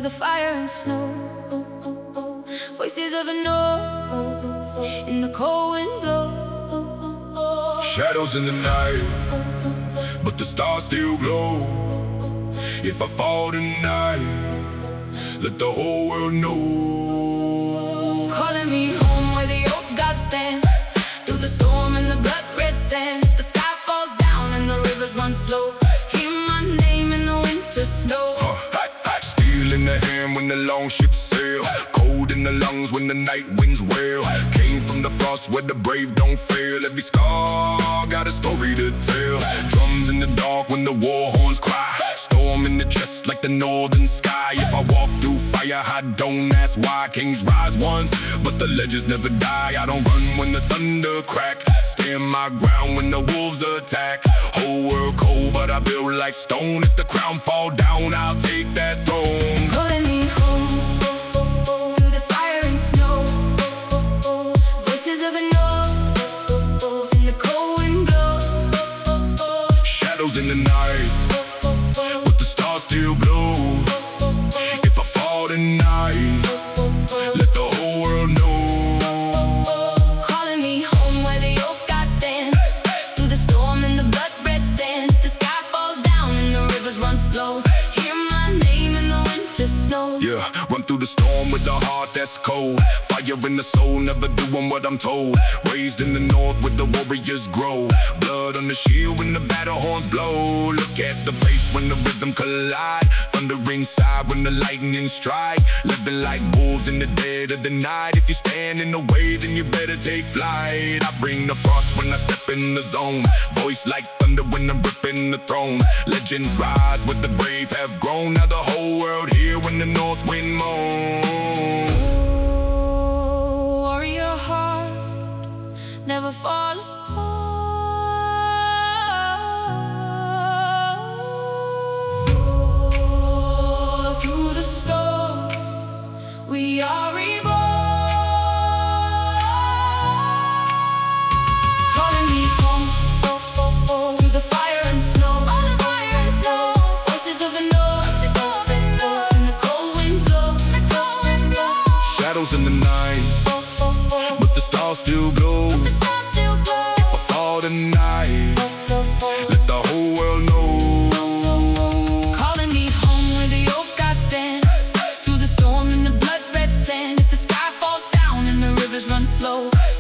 the fire and snow. Voices of a north in the cold wind blow. Shadows in the night, but the stars still glow. If I fall tonight, let the whole world know. Calling me home where the old gods stand, through the storm and the blood red sand. The sky falls down and the rivers run slow. Hear my name in the winter snow. Steel in the hand when the long ships sail, cold in the lungs when the night winds wail. Came from the frost where the brave don't fail. Every scar got a story to tell. Drums in the dark when the war horns cry. Storm in the chest like the northern sky. If I walk through fire, I don't ask why. Kings rise once, but the legends never die. I don't run when the thunder crack, stand my ground when the wolves attack. Whole world cold, but I build like stone. If the crown fall down, I'll take that throne. Calling me home through the fire and snow. Voices of a north in the cold wind blow. Shadows in the night, but the stars still glow. If I fall tonight, let the whole world know. Calling me home where the old gods stand, through the storm and the blood red sand. The sky falls down and the rivers run slow. Hear my name in the winter snow. Yeah, run through the storm with a heart that's cold. Fire in the soul, never doing what I'm told. Raised in the north where the warriors grow. Blood on the shield when the battle horns blow. Look at the bass when the rhythm collide. Thunder inside when the lightning strike. Living like wolves in the dead of the night. If you stand in the way, then you better take flight. I bring the frost when I step in the zone. Voice like thunder when I'm ripping the throne. Legends rise where the brave have grown. Now the whole world here when the north wind moans. Warrior heart, never fall apart. Through the storm, we are reborn. Calling me home through the fire and snow. Voices of the north in the cold wind blow. Shadows in the night, but the stars still glow. If I fall tonight, let the whole world know. Calling me home where the old gods stand, through the storm and the blood red sand. If the sky falls down and the rivers run slow,